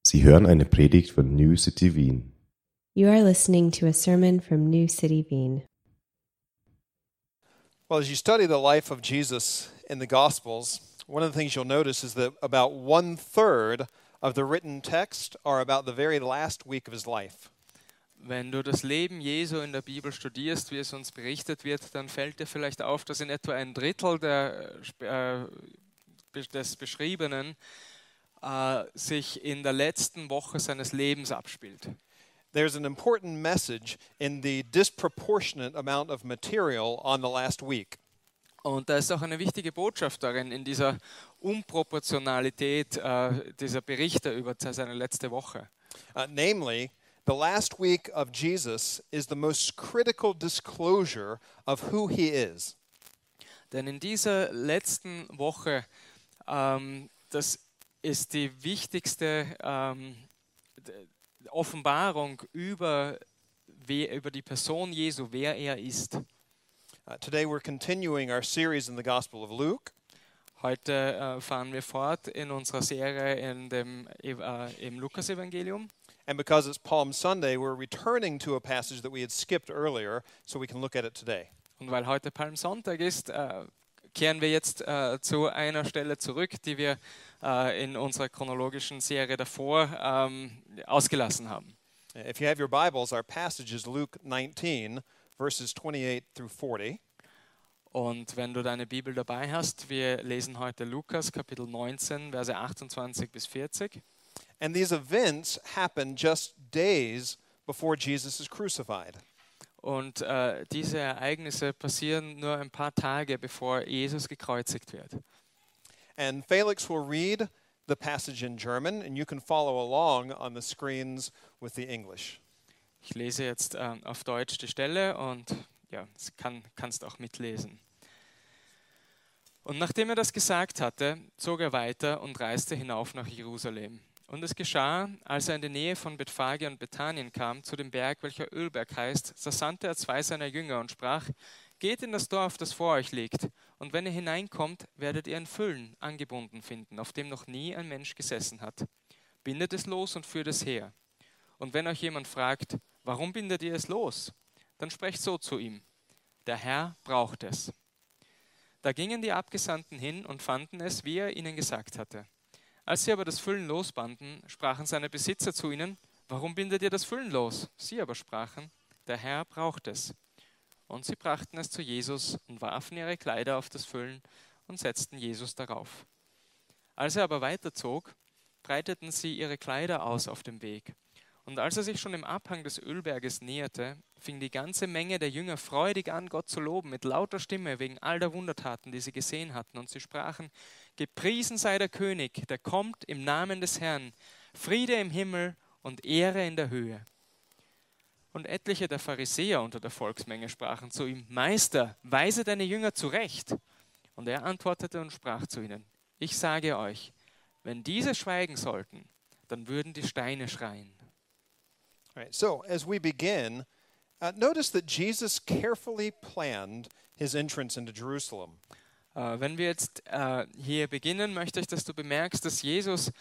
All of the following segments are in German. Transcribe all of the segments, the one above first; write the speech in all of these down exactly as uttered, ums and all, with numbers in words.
Sie hören eine Predigt von New City Wien. You are listening to a sermon from New City Wien. Well, as you study the life of Jesus in the Gospels, one of the things you'll notice is that about one third of the written text are about the very last week of his life. Wenn du das Leben Jesu in der Bibel studierst, wie es uns berichtet wird, dann fällt dir vielleicht auf, dass in etwa ein Drittel der, äh, des Beschriebenen äh, sich in der letzten Woche seines Lebens abspielt. There's an important message in the disproportionate amount of material on the last week. Und da ist auch eine wichtige Botschaft darin, in dieser Unproportionalität äh, dieser Berichte über seine letzte Woche. Uh, namely, the last week of Jesus is the most critical disclosure of who he is. Denn in dieser letzten Woche, ähm, das ist die wichtigste ähm, Offenbarung über, wer, über die Person Jesu, wer er ist. Uh, today we're continuing our series in the Gospel of Luke. Heute äh, fahren wir fort in unserer Serie in dem, äh, im Lukas-Evangelium. And because it's Palm Sunday, we're returning to a passage that we had skipped earlier so we can look at it today. Und weil heute Palmsonntag ist, äh, kehren wir jetzt äh, zu einer Stelle zurück, die wir äh, in unserer chronologischen Serie davor ähm, ausgelassen haben. If you have your Bibles, our passage is Luke nineteen, verses twenty-eight through forty. Und wenn du deine Bibel dabei hast, wir lesen heute Lukas Kapitel neunzehn, Verse achtundzwanzig bis vierzig. And these events happen just days before Jesus is crucified. Und äh, diese Ereignisse passieren nur ein paar Tage, bevor Jesus gekreuzigt wird. And Felix will read the passage in German, and you can follow along on the screens with the English. Ich lese jetzt äh, auf Deutsch die Stelle und ja, das kann, kannst auch mitlesen. Und nachdem er das gesagt hatte, zog er weiter und reiste hinauf nach Jerusalem. Und es geschah, als er in die Nähe von Bethphage und Bethanien kam, zu dem Berg, welcher Ölberg heißt, so sandte er zwei seiner Jünger und sprach: Geht in das Dorf, das vor euch liegt, und wenn ihr hineinkommt, werdet ihr ein Füllen angebunden finden, auf dem noch nie ein Mensch gesessen hat. Bindet es los und führt es her. Und wenn euch jemand fragt: Warum bindet ihr es los? Dann sprecht so zu ihm: Der Herr braucht es. Da gingen die Abgesandten hin und fanden es, wie er ihnen gesagt hatte. Als sie aber das Füllen losbanden, sprachen seine Besitzer zu ihnen: Warum bindet ihr das Füllen los? Sie aber sprachen: Der Herr braucht es. Und sie brachten es zu Jesus und warfen ihre Kleider auf das Füllen und setzten Jesus darauf. Als er aber weiterzog, breiteten sie ihre Kleider aus auf dem Weg. Und als er sich schon im Abhang des Ölberges näherte, fing die ganze Menge der Jünger freudig an, Gott zu loben, mit lauter Stimme wegen all der Wundertaten, die sie gesehen hatten. Und sie sprachen: Gepriesen sei der König, der kommt im Namen des Herrn, Friede im Himmel und Ehre in der Höhe. Und etliche der Pharisäer unter der Volksmenge sprachen zu ihm: Meister, weise deine Jünger zurecht. Und er antwortete und sprach zu ihnen: Ich sage euch, wenn diese schweigen sollten, dann würden die Steine schreien. All right, so as we begin, uh, notice that Jesus carefully planned his entrance into Jerusalem. Uh, wenn wir jetzt uh, hier beginnen, möchte ich, dass du bemerkst, dass Jesus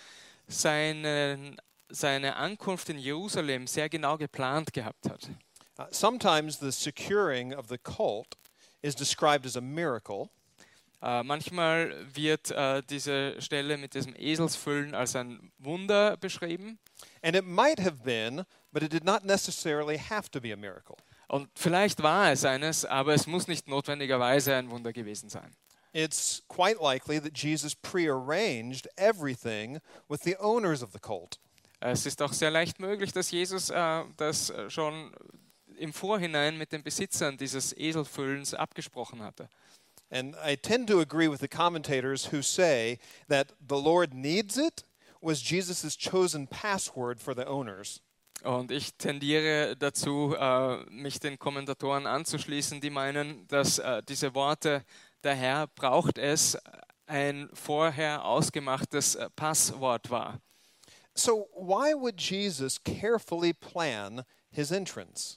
seine, seine Ankunft in Jerusalem sehr genau geplant gehabt hat. Uh, sometimes the securing of the colt is described as a miracle. Uh, manchmal wird uh, diese Stelle mit diesem Eselsfüllen als ein Wunder beschrieben. And it might have been, but it did not necessarily have to be a miracle. Und vielleicht war es eines, aber es muss nicht notwendigerweise ein Wunder gewesen sein. It's quite likely that Jesus prearranged everything with the owners of the colt. Es ist auch sehr leicht möglich, dass Jesus uh, das schon im Vorhinein mit den Besitzern dieses Eselfüllens abgesprochen hatte. And I tend to agree with the commentators who say that the Lord needs it was Jesus' chosen password for the owners. Und ich tendiere dazu, uh, mich den Kommentatoren anzuschließen, die meinen, dass uh, diese Worte, der Herr braucht es, ein vorher ausgemachtes uh, Passwort war. So why would Jesus carefully plan his entrance?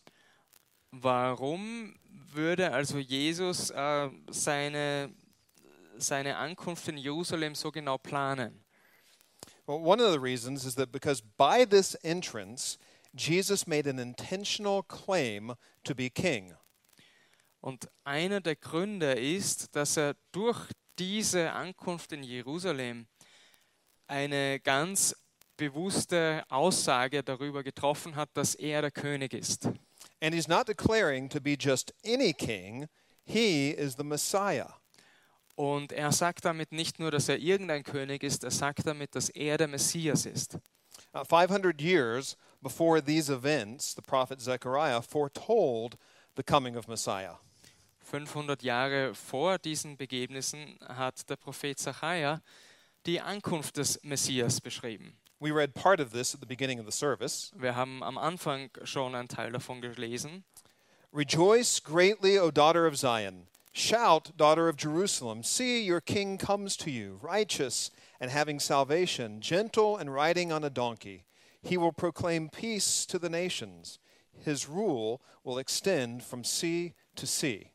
Warum würde also Jesus uh, seine, seine Ankunft in Jerusalem so genau planen? Well, one of the reasons is that because by this entrance, Jesus made an intentional claim to be king. Und einer der Gründe ist, dass er durch diese Ankunft in Jerusalem eine ganz bewusste Aussage darüber getroffen hat, dass er der König ist. And he's not declaring to be just any king, he is the Messiah. Und er sagt damit nicht nur, dass er irgendein König ist, er sagt damit, dass er der Messias ist. Uh, five hundred years before these events, the prophet Zechariah foretold the coming of Messiah. fünfhundert Jahre vor diesen Begebnissen hat der Prophet Zachariah die Ankunft des Messias beschrieben. We read part of this at the beginning of the service. Wir haben am Anfang schon einen Teil davon gelesen. Rejoice greatly, O daughter of Zion. Shout, daughter of Jerusalem. See, your king comes to you, righteous and having salvation, gentle and riding on a donkey. He will proclaim peace to the nations. His rule will extend from sea to sea.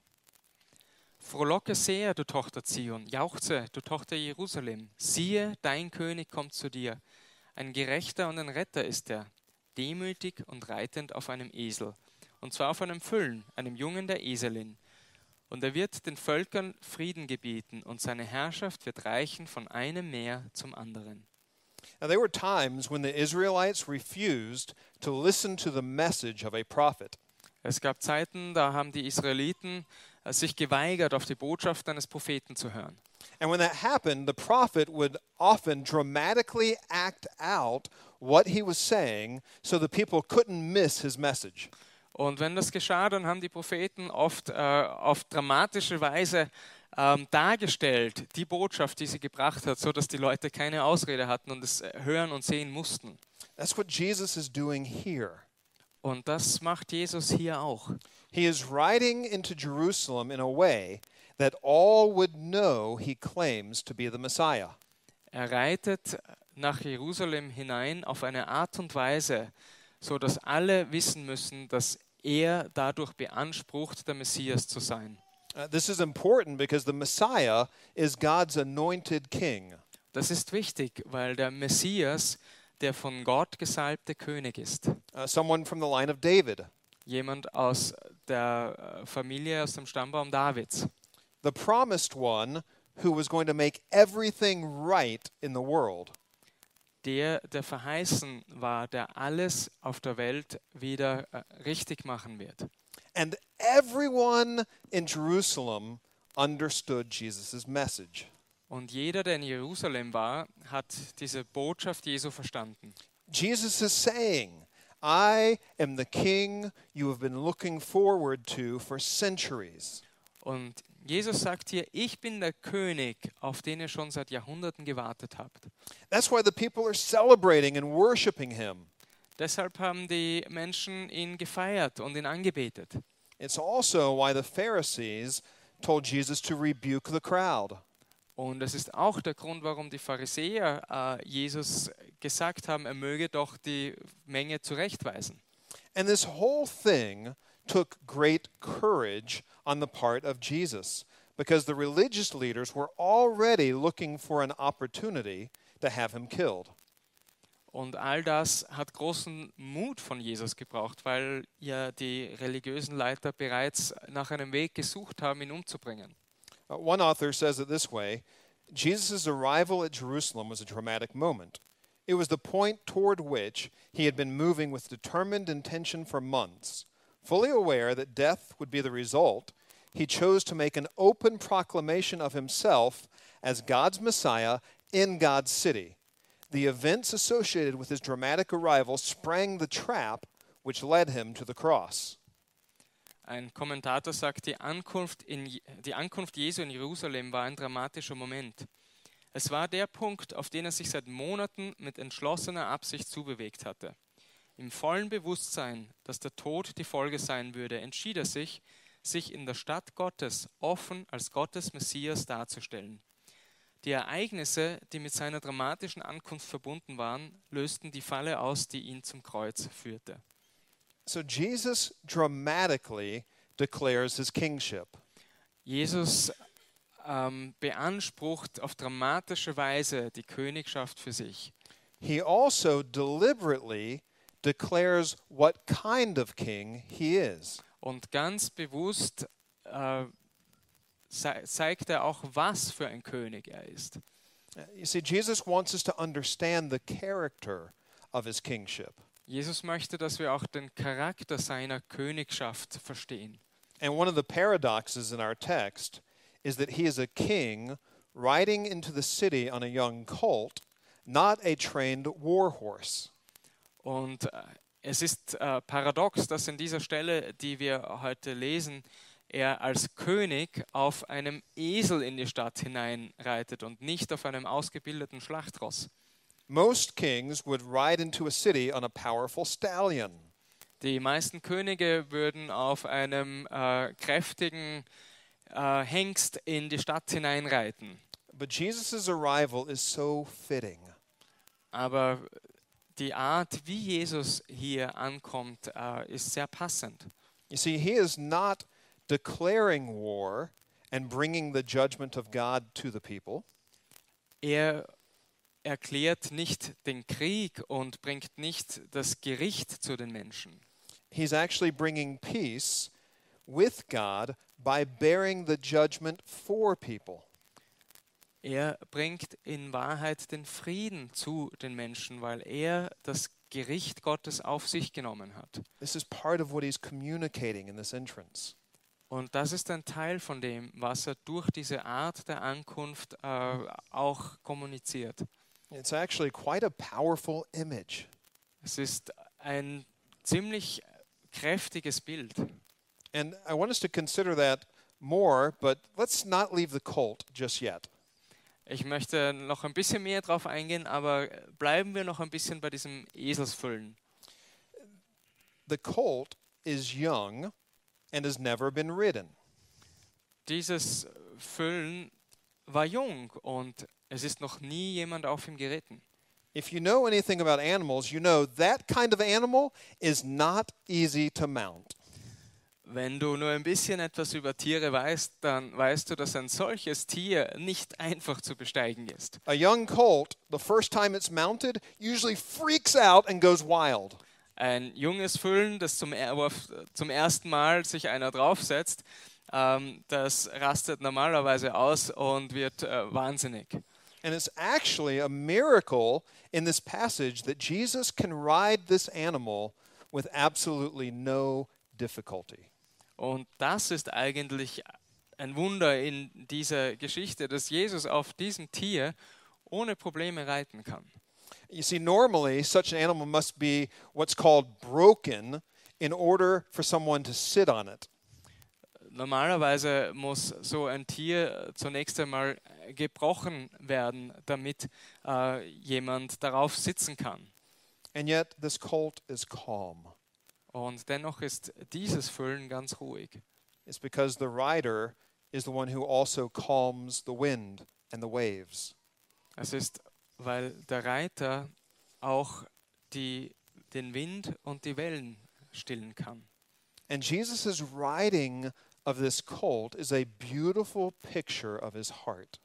Frohlocke sehr, du Tochter Zion, jauchze, du Tochter Jerusalem. Siehe, dein König kommt zu dir. Ein Gerechter und ein Retter ist er, demütig und reitend auf einem Esel. Und zwar auf einem Füllen, einem Jungen der Eselin. Und er wird den Völkern Frieden gebieten und seine Herrschaft wird reichen von einem Meer zum anderen. Now, there were times when the Israelites refused to listen to the message of a prophet. Es gab Zeiten, da haben die Israeliten äh, sich geweigert, auf die Botschaft eines Propheten zu hören. And when that happened, the prophet would often dramatically act out what he was saying so the people couldn't miss his message. Und wenn das geschah, dann haben die Propheten oft äh, auf dramatische Weise ähm, dargestellt, die Botschaft, die sie gebracht hat, sodass die Leute keine Ausrede hatten und es hören und sehen mussten. That's what Jesus is doing here. Und das macht Jesus hier auch. He is riding into Jerusalem in a way that all would know he claims to be the Messiah. Er reitet nach Jerusalem hinein auf eine Art und Weise, so dass alle wissen müssen, dass er dadurch beansprucht, der Messias zu sein. Uh, this is important because the Messiah is God's anointed king. Das ist wichtig, weil der Messias der von Gott gesalbte König ist. Uh, someone from the line of David. Jemand aus der Familie, aus dem Stammbaum Davids. The promised one who was going to make everything right in the world. Der, der verheißen war, der alles auf der Welt wieder äh, richtig machen wird. And everyone in Jerusalem understood Jesus' message. Und jeder, der in Jerusalem war, hat diese Botschaft Jesu verstanden. Jesus is saying, I am the king you have been looking forward to for centuries. Und Jesus sagt hier, ich bin der König, auf den ihr schon seit Jahrhunderten gewartet habt. That's why the people are celebrating and worshiping him. Deshalb haben die Menschen ihn gefeiert und ihn angebetet. It's also why the Pharisees told Jesus to rebuke the crowd. Und es ist auch der Grund, warum die Pharisäer äh, Jesus gesagt haben, er möge doch die Menge zurechtweisen. And this whole thing took great courage on the part of Jesus, because the religious leaders were already looking for an opportunity to have him killed. Und all das hat großen Mut von Jesus gebraucht, weil ja die religiösen Leiter bereits nach einem Weg gesucht haben, ihn umzubringen. Uh, one author says it this way: Jesus' arrival at Jerusalem was a dramatic moment. It was the point toward which he had been moving with determined intention for months. Fully aware that death would be the result, he chose to make an open proclamation of himself as God's Messiah in God's city. The events associated with his dramatic arrival sprang the trap which led him to the cross. Ein Kommentator sagt, die Ankunft, in, die Ankunft Jesu in Jerusalem war ein dramatischer Moment. Es war der Punkt, auf den er sich seit Monaten mit entschlossener Absicht zubewegt hatte. Im vollen Bewusstsein, dass der Tod die Folge sein würde, entschied er sich, sich in der Stadt Gottes offen als Gottes Messias darzustellen. Die Ereignisse, die mit seiner dramatischen Ankunft verbunden waren, lösten die Falle aus, die ihn zum Kreuz führte. So Jesus dramatically declares his kingship. Jesus ähm, beansprucht auf dramatische Weise die Königschaft für sich. he also deliberately declares what kind of king he is. Und ganz bewusst äh, ze- zeigt er auch, was für ein König er ist. You see, Jesus wants us to understand the character of his kingship. Jesus möchte, dass wir auch den Charakter seiner Königschaft verstehen. And one of the paradoxes in our text is that he is a king riding into the city on a young colt, not a trained war horse. Und äh, es ist äh, paradox, dass in dieser Stelle, die wir heute lesen, er als König auf einem Esel in die Stadt hineinreitet und nicht auf einem ausgebildeten Schlachtross. Most kings would ride into a city on a powerful stallion. Die meisten Könige würden auf einem äh, kräftigen äh, Hengst in die Stadt hineinreiten. But Jesus' arrival is so fitting. Aber die Art, wie Jesus hier ankommt, äh, ist sehr passend. You see, he is not declaring war and bringing the judgment of God to the people. Er erklärt nicht den Krieg und bringt nicht das Gericht zu den Menschen. He's actually bringing peace with God by bearing the judgment for people. Er bringt in Wahrheit den Frieden zu den Menschen, weil er das Gericht Gottes auf sich genommen hat. This is part of what he's communicating in this entrance. Und das ist ein Teil von dem, was er durch diese Art der Ankunft äh, auch kommuniziert. It's actually quite a powerful image. Es ist ein ziemlich kräftiges Bild. And I want us to consider that more, but let's not leave the colt just yet. Ich möchte noch ein bisschen mehr drauf eingehen, aber bleiben wir noch ein bisschen bei diesem Eselsfüllen. The colt is young and has never been ridden. Dieses Füllen war jung und es ist noch nie jemand auf ihm geritten. If you know anything about animals, you know that kind of animal is not easy to mount. Wenn du nur ein bisschen etwas über Tiere weißt, dann weißt du, dass ein solches Tier nicht einfach zu besteigen ist. A young colt, the first time it's mounted, usually freaks out and goes wild. Ein junges Füllen, das zum, er zum ersten Mal sich einer draufsetzt, ähm, das rastet normalerweise aus und wird äh, wahnsinnig. And it's actually a miracle in this passage that Jesus can ride this animal with absolutely no difficulty. Und das ist eigentlich ein Wunder in dieser Geschichte, dass Jesus auf diesem Tier ohne Probleme reiten kann. You see, normally such an animal must be what's called broken in order for someone to sit on it. Normalerweise muss so ein Tier zunächst einmal gebrochen werden, damit äh, jemand darauf sitzen kann. And yet this colt is calm. Und dennoch ist dieses Füllen ganz ruhig. It's because the rider is the one who also calms the wind and the waves. Es ist, weil der Reiter auch die, den Wind und die Wellen stillen kann. And Jesus' riding of this colt is a beautiful picture of his heart.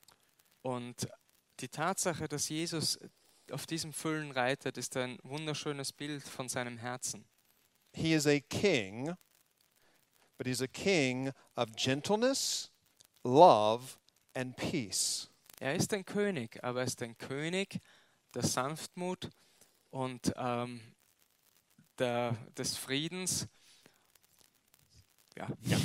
Und die Tatsache, dass Jesus auf diesem Füllen reitet, ist ein wunderschönes Bild von seinem Herzen. He is a king, but he's a king of gentleness, love, and peace. Er ist ein König, aber er ist ein König der Sanftmut und ähm, der, des Friedens. Ja. ja.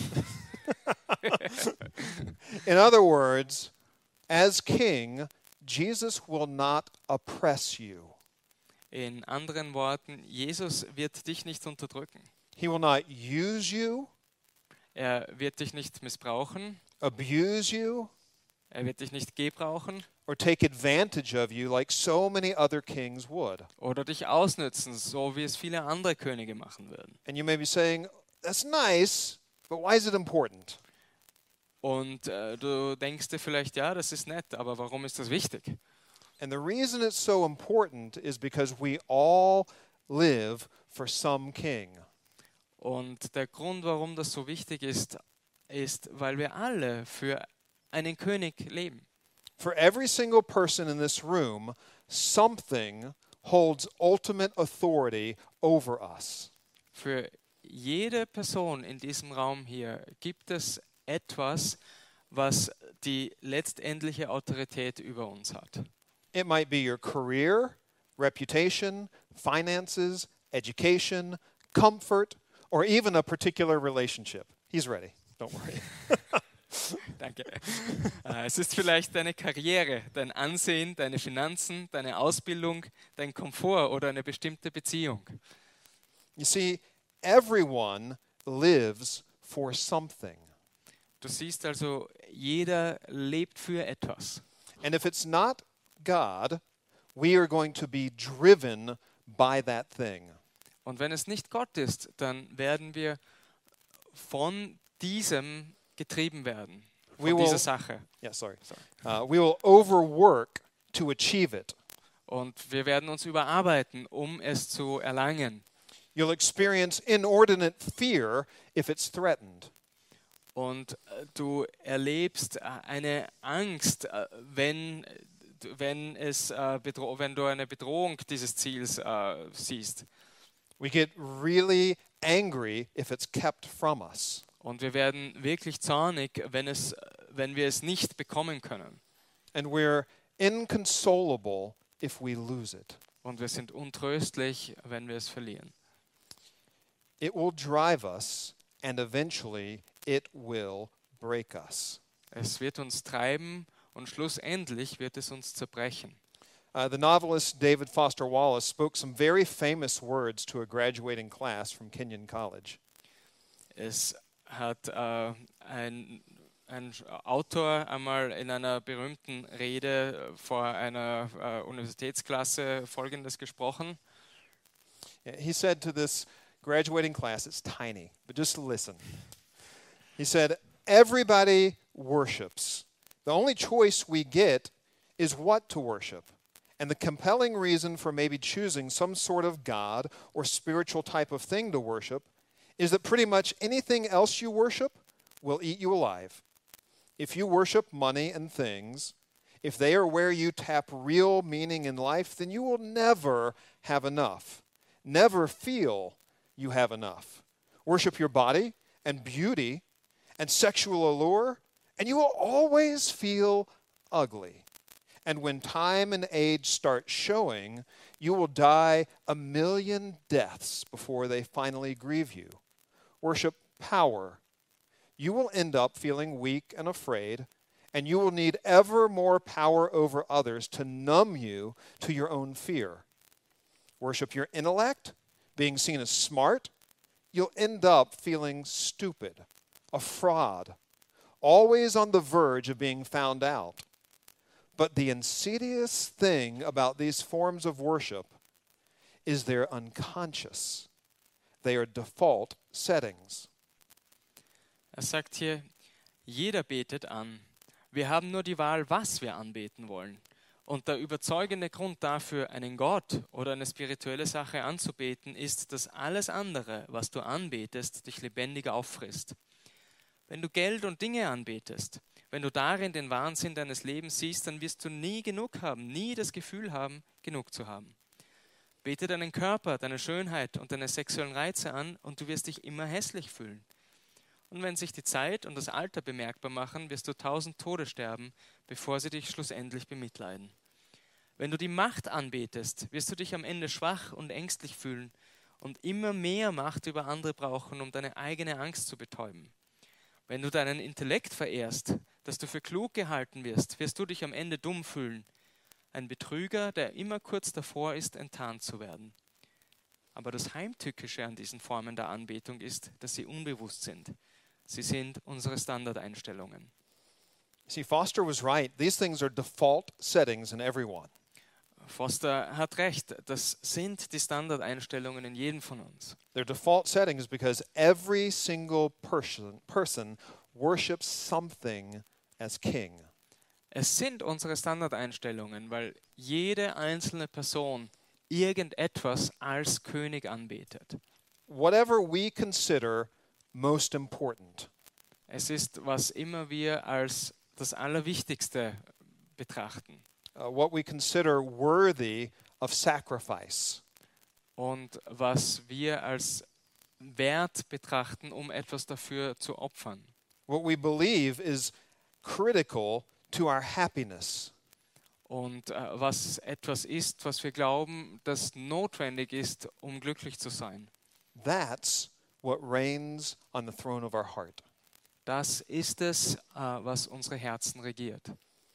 In other words, as king, Jesus will not oppress you. In anderen Worten, Jesus wird dich nicht unterdrücken. He will not use you, Er wird dich nicht missbrauchen. abuse you, Er wird dich nicht gebrauchen or take advantage of you like so many other kings would. oder dich ausnützen, so wie es viele andere Könige machen würden. And you may be saying, that's nice, but why is it important? Und äh, du denkst dir vielleicht, ja, das ist nett, aber warum ist das wichtig? And the reason it's so important is because we all live for some king. Und der Grund, warum das so wichtig ist, ist, weil wir alle für einen König leben. For every single person in this room, something holds ultimate authority over us. Für jede Person in diesem Raum hier gibt es etwas, was die letztendliche Autorität über uns hat. It might be your career, reputation, finances, education, comfort, or even a particular relationship. He's ready. Don't worry. Danke. Äh, Es ist vielleicht deine Karriere, dein Ansehen, deine Finanzen, deine Ausbildung, dein Komfort oder eine bestimmte Beziehung. You see, everyone lives for something. Du siehst also, jeder lebt für etwas. And if it's not God, we are going to be driven by that thing. Und wenn es nicht Gott ist, dann werden wir von diesem getrieben werden, We von will- dieser Sache. Yeah, sorry. Uh, we will overwork to achieve it. Und wir werden uns überarbeiten, um es zu erlangen. You'll experience inordinate fear if it's threatened. Und äh, du erlebst äh, eine Angst, äh, wenn, wenn, es, äh, bedro- wenn du eine Bedrohung dieses Ziels äh, siehst. We get really angry if it's kept from us. Und wir werden wirklich zornig, wenn, es, wenn wir es nicht bekommen können. And we're inconsolable if we lose it. Und wir sind untröstlich, wenn wir es verlieren. It will drive us, and eventually it will break us. Es wird uns treiben und schlussendlich wird es uns zerbrechen. Uh, the novelist David Foster Wallace spoke some very famous words to a graduating class from Kenyon College. Es hat äh, ein, ein Autor einmal in einer berühmten Rede vor einer äh, Universitätsklasse Folgendes gesprochen. Yeah, He said to this graduating class, it's tiny, but just listen. He said, everybody worships. The only choice we get is what to worship. And the compelling reason for maybe choosing some sort of God or spiritual type of thing to worship is that pretty much anything else you worship will eat you alive. If you worship money and things, if they are where you tap real meaning in life, then you will never have enough. Never feel you have enough. Worship your body and beauty and sexual allure, and you will always feel ugly. And when time and age start showing, you will die a million deaths before they finally grieve you. Worship power. You will end up feeling weak and afraid, and you will need ever more power over others to numb you to your own fear. Worship your intellect, being seen as smart. You'll end up feeling stupid, a fraud, always on the verge of being found out. But the insidious thing about these forms of worship is they're unconscious. They are default settings. Er sagt hier, jeder betet an. Wir haben nur die Wahl, was wir anbeten wollen. Und der überzeugende Grund dafür, einen Gott oder eine spirituelle Sache anzubeten, ist, dass alles andere, was du anbetest, dich lebendig auffrisst. Wenn du Geld und Dinge anbetest, wenn du darin den Wahnsinn deines Lebens siehst, dann wirst du nie genug haben, nie das Gefühl haben, genug zu haben. Bete deinen Körper, deine Schönheit und deine sexuellen Reize an und du wirst dich immer hässlich fühlen. Und wenn sich die Zeit und das Alter bemerkbar machen, wirst du tausend Tode sterben, bevor sie dich schlussendlich bemitleiden. Wenn du die Macht anbetest, wirst du dich am Ende schwach und ängstlich fühlen und immer mehr Macht über andere brauchen, um deine eigene Angst zu betäuben. Wenn du deinen Intellekt verehrst, dass du für klug gehalten wirst, wirst du dich am Ende dumm fühlen. Ein Betrüger, der immer kurz davor ist, enttarnt zu werden. Aber das Heimtückische an diesen Formen der Anbetung ist, dass sie unbewusst sind. Sie sind unsere Standardeinstellungen. See, Foster was right. These things are default settings in everyone. Foster hat recht, das sind die Standardeinstellungen in jedem von uns. They're default settings because every single person, person worships something as king. Es sind unsere Standardeinstellungen, weil jede einzelne Person irgendetwas als König anbetet. Whatever we consider most important. Es ist, was immer wir als das Allerwichtigste betrachten. Uh, uh, what we consider worthy of sacrifice. Und was wir als Wert betrachten, um etwas dafür zu opfern. What we believe is critical to our happiness. Und äh, was etwas ist, was wir glauben, das notwendig ist, um glücklich zu sein. That's what reigns on the throne of our heart. Das ist es, äh, was unsere Herzen regiert.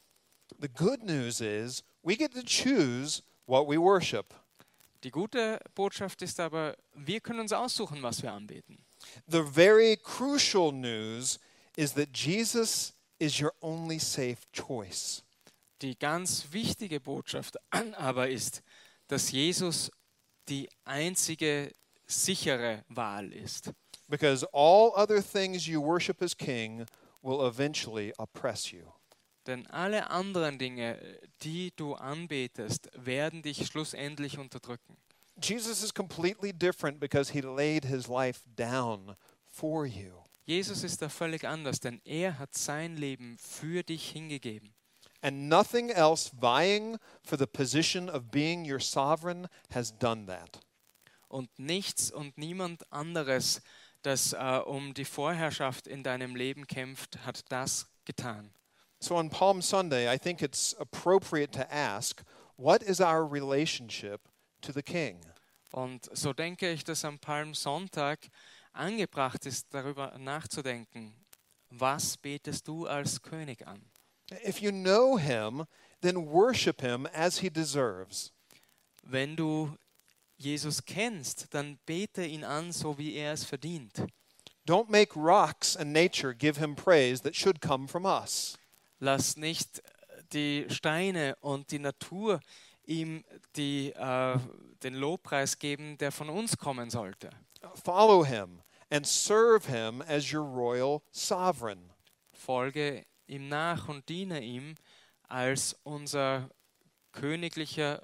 The good news is we get to choose what we worship. Die gute Botschaft ist aber, wir können uns aussuchen, was wir anbeten. The very crucial news is that Jesus is your only safe choice. Die ganz wichtige Botschaft aber ist, dass Jesus die einzige sichere Wahl ist. Because all other things you worship as king will eventually oppress you. Denn alle anderen Dinge, die du anbetest, werden dich schlussendlich unterdrücken. Jesus is completely different because he laid his life down for you. Jesus ist da völlig anders, denn er hat sein Leben für dich hingegeben. And nothing else vying for the position of being your sovereign has done that. Und nichts und niemand anderes, das äh, um die Vorherrschaft in deinem Leben kämpft, hat das getan. So on Palm Sunday, I think it's appropriate to ask, what is our relationship to the King? Und so denke ich, dass am Palmsonntag angebracht ist, darüber nachzudenken, was betest du als König an? If you know him, then worship him as he deserves. Wenn du Jesus kennst, dann bete ihn an, so wie er es verdient. Don't make rocks and nature give him praise that should come from us. Lass nicht die Steine und die Natur ihm die, äh, den Lobpreis geben, der von uns kommen sollte. Follow him and serve him as your royal sovereign. Folge ihm nach und diene ihm als unser königlicher,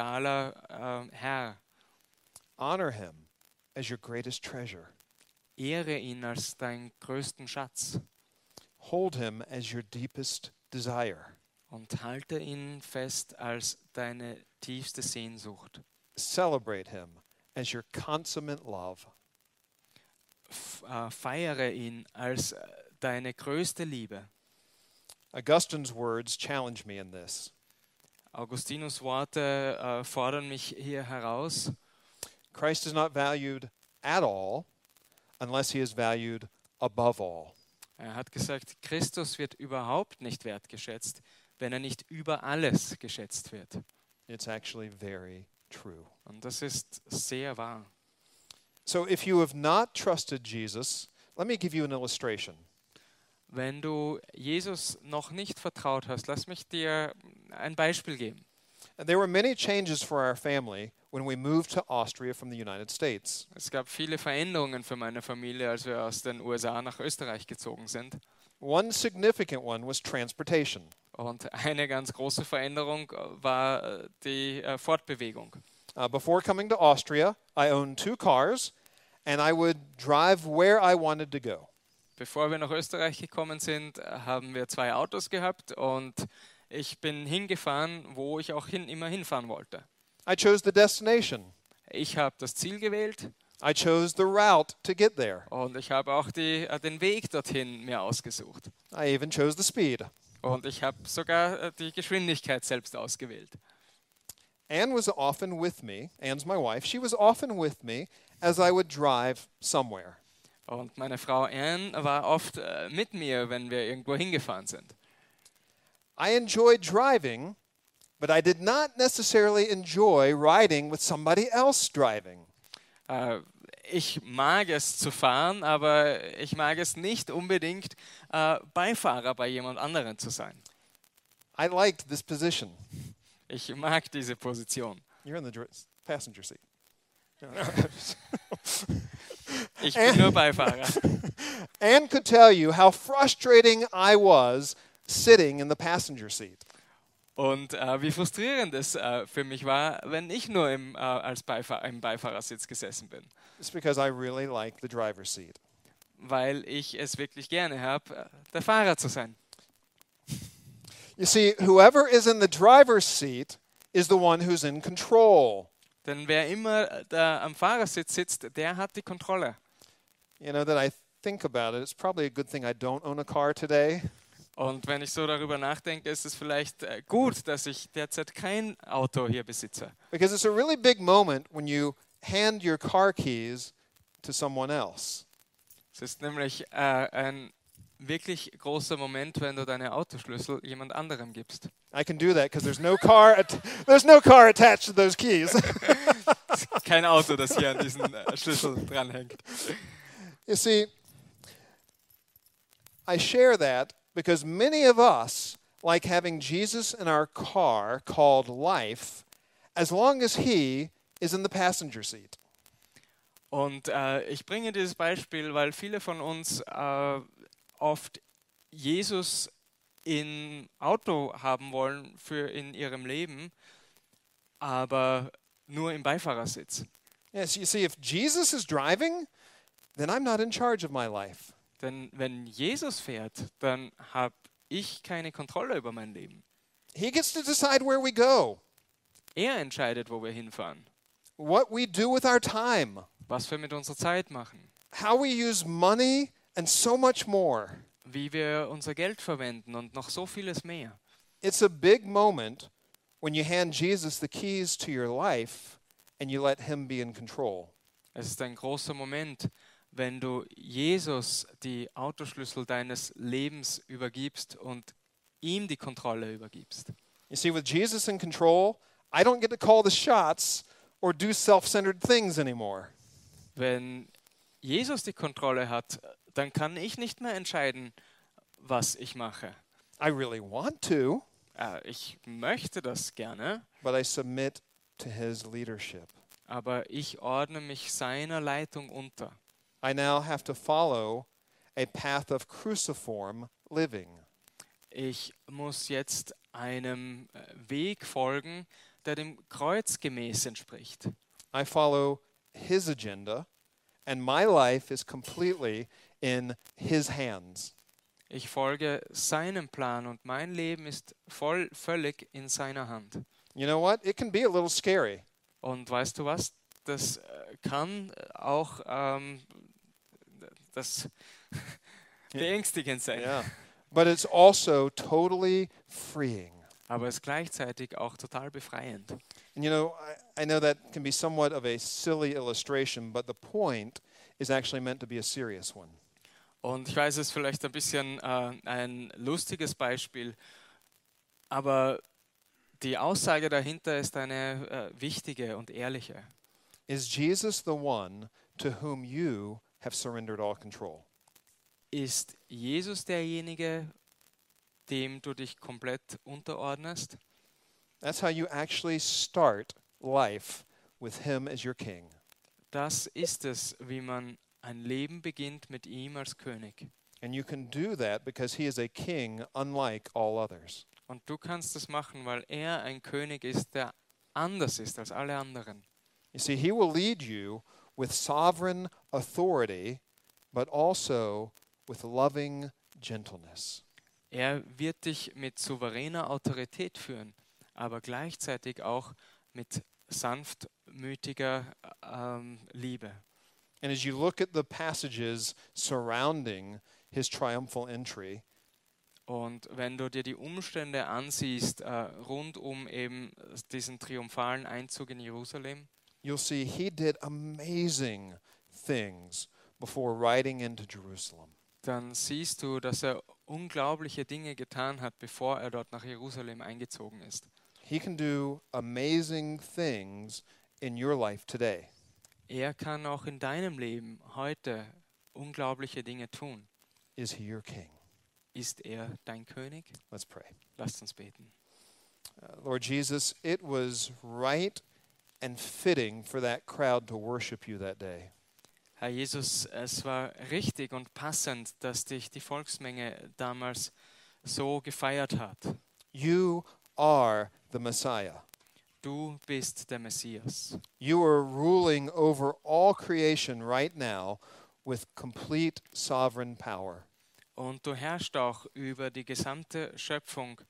royaler äh, Herr. Honor him as your greatest treasure. Ehre ihn als deinen größten Schatz Hold him as your deepest desire. und halte ihn fest als deine tiefste Sehnsucht. Celebrate him as your consummate love. F äh, feiere ihn als äh, deine größte Liebe. Augustine's words challenge me in this. Augustinus Worte äh, fordern mich hier heraus. Christ is not valued at all unless he is valued above all. Er hat gesagt, Christus wird überhaupt nicht wertgeschätzt, wenn er nicht über alles geschätzt wird. It's actually very true. Und das ist sehr wahr. So if you have not trusted Jesus, let me give you an illustration. Wenn du Jesus noch nicht vertraut hast, lass mich dir ein Beispiel geben. There were many changes for our family when we moved to Austria from the United States. Es gab viele Veränderungen für meine Familie, als wir aus den U S A nach Österreich gezogen sind. One significant one was transportation. Und eine ganz große Veränderung war äh, die äh, Fortbewegung. Uh, before coming to Austria, I owned two cars, and I would drive where I wanted to go. Bevor wir nach Österreich gekommen sind, haben wir zwei Autos gehabt und ich bin hingefahren, wo ich auch hin, immer hinfahren wollte. I chose the destination. Ich habe das Ziel gewählt I chose the route to get there. und ich habe auch die, äh, den Weg dorthin mir ausgesucht. I even chose the speed. Und ich habe sogar äh, die Geschwindigkeit selbst ausgewählt. Anne was often with me, Anne's my wife, she was often with me as I would drive somewhere. Und meine Frau Anne war oft äh, mit mir, wenn wir irgendwo hingefahren sind. I enjoyed driving, but I did not necessarily enjoy riding with somebody else driving. Äh, ich mag es zu fahren, aber ich mag es nicht unbedingt, äh, Beifahrer bei jemand anderem zu sein. I liked this position. Ich mag diese Position. You're in the dr- passenger seat. Ich bin nur Beifahrer. Anne could tell you how frustrating I was sitting in the passenger seat. Und äh, wie frustrierend es äh, für mich war, wenn ich nur im, äh, als Beifahrer, im Beifahrersitz gesessen bin. It's because I really like the driver's seat. Weil ich es wirklich gerne habe, äh, der Fahrer zu sein. You see, whoever is in the driver's seat is the one who's in control. Denn wer immer da am Fahrersitz sitzt, der hat die Kontrolle. You know, that I think about it, it's probably a good thing I don't own a car today. Und wenn ich so darüber nachdenke, ist es vielleicht äh, gut, dass ich derzeit kein Auto hier besitze. Because it's a really big moment when you hand your car keys to someone else. Es ist nämlich äh, ein wirklich großer Moment, wenn du deine Autoschlüssel jemand anderem gibst. I can do that because there's no car at- there's no car attached to those keys. Kein Auto, das hier an diesen äh, Schlüssel dranhängt. You see, I share that because many of us like having Jesus in our car called life as long as he is in the passenger seat. Und äh, ich bringe dieses Beispiel, weil viele von uns äh, oft Jesus im Auto haben wollen für in ihrem Leben, aber nur im Beifahrersitz. Yes, you see, if Jesus is driving, then I'm not in charge of my life. Denn wenn Jesus fährt, dann habe ich keine Kontrolle über mein Leben. He gets to decide where we go, Er entscheidet, wo wir hinfahren, what we do with our time, was wir mit unserer Zeit machen, how we use money, and so much more. wie wir unser Geld verwenden und noch so vieles mehr. It's a big moment when you hand Jesus the keys to your life and you let him be in control. Es ist ein großer Moment, wenn du Jesus die Autoschlüssel deines Lebens übergibst und ihm die Kontrolle übergibst. You see, with Jesus in control, I don't get to call the shots or do self-centered things anymore. Wenn Jesus die Kontrolle hat, dann kann ich nicht mehr entscheiden, was ich mache. I really want to, Äh, ich möchte das gerne, but I submit to his leadership. aber ich ordne mich seiner Leitung unter. I now have to follow a path of cruciform living. Ich muss jetzt einem äh, Weg folgen, der dem Kreuz gemäß entspricht. I follow his agenda, and my life is completely in his hands. Ich folge seinem Plan und mein Leben ist voll, völlig in seiner Hand. You know what? It can be a little scary. Und weißt du was? Das äh, kann auch ähm, das beängstigend sein, Yeah. But it's also totally freeing. aber es ist gleichzeitig auch total befreiend. And you know, I, I know that can be somewhat of a silly illustration, but the point is actually meant to be a serious one. Und ich weiß, es ist vielleicht ein bisschen äh, ein lustiges Beispiel, aber die Aussage dahinter ist eine äh, wichtige und ehrliche. Is Jesus the one to whom you have surrendered all control? Ist Jesus derjenige, dem du dich komplett unterordnest? That's how you actually start life with him as your king. Das ist es, wie man ein Leben beginnt mit ihm als König. And you can do that because he is a king unlike all others. Und du kannst es machen, weil er ein König ist, der anders ist als alle anderen. You see, he will lead you with sovereign authority, but also with loving gentleness. Er wird dich mit souveräner Autorität führen, aber gleichzeitig auch mit sanftmütiger ähm, Liebe. And as you look at the passages surrounding his triumphal entry, Und wenn du dir die Umstände ansiehst, äh, rund um eben diesen triumphalen Einzug in Jerusalem, you'll see he did amazing things before riding into Jerusalem. dann siehst du, dass er unglaubliche Dinge getan hat, bevor er dort nach Jerusalem eingezogen ist. He can do amazing things in your life today. Er kann auch in deinem Leben heute unglaubliche Dinge tun. Is he your king? Ist er dein König? Let's pray. Lasst uns beten. Uh, Lord Jesus, it was right and fitting for that crowd to worship you that day. Herr Jesus, es war richtig und passend, dass dich die Volksmenge damals so gefeiert hat. You are the Messiah. Du bist der Messias. You are ruling over all creation right now with complete sovereign power. Und du herrschst auch über die gesamte Schöpfung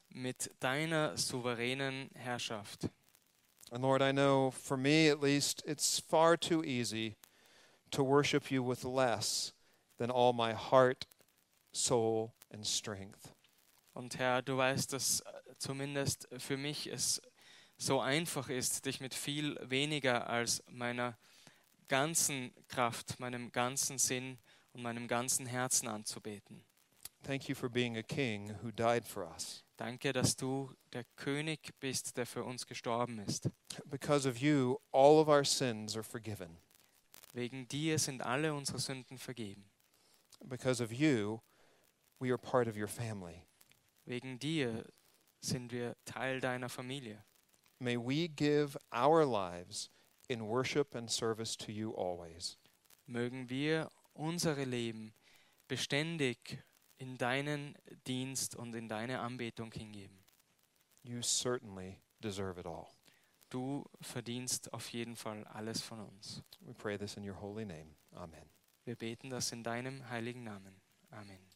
mit deiner souveränen Herrschaft. And Lord, I know for me at least, it's far too easy to worship you with less than all my heart, soul, and strength. Und Herr, du weißt, dass zumindest für mich es so einfach ist, dich mit viel weniger als meiner ganzen Kraft, meinem ganzen Sinn und meinem ganzen Herzen anzubeten. Thank you for being a king who died for us. Danke, dass du der König bist, der für uns gestorben ist. Because of you, all of our sins are forgiven. Wegen dir sind alle unsere Sünden vergeben. Because of you, we are part of your family. Wegen dir sind wir Teil deiner Familie. May we give our lives in worship and service to you always. Mögen wir unsere Leben beständig in deinen Dienst und in deine Anbetung hingeben. You certainly deserve it all. Du verdienst auf jeden Fall alles von uns. We pray this in your holy name. Amen. Wir beten das in deinem heiligen Namen. Amen.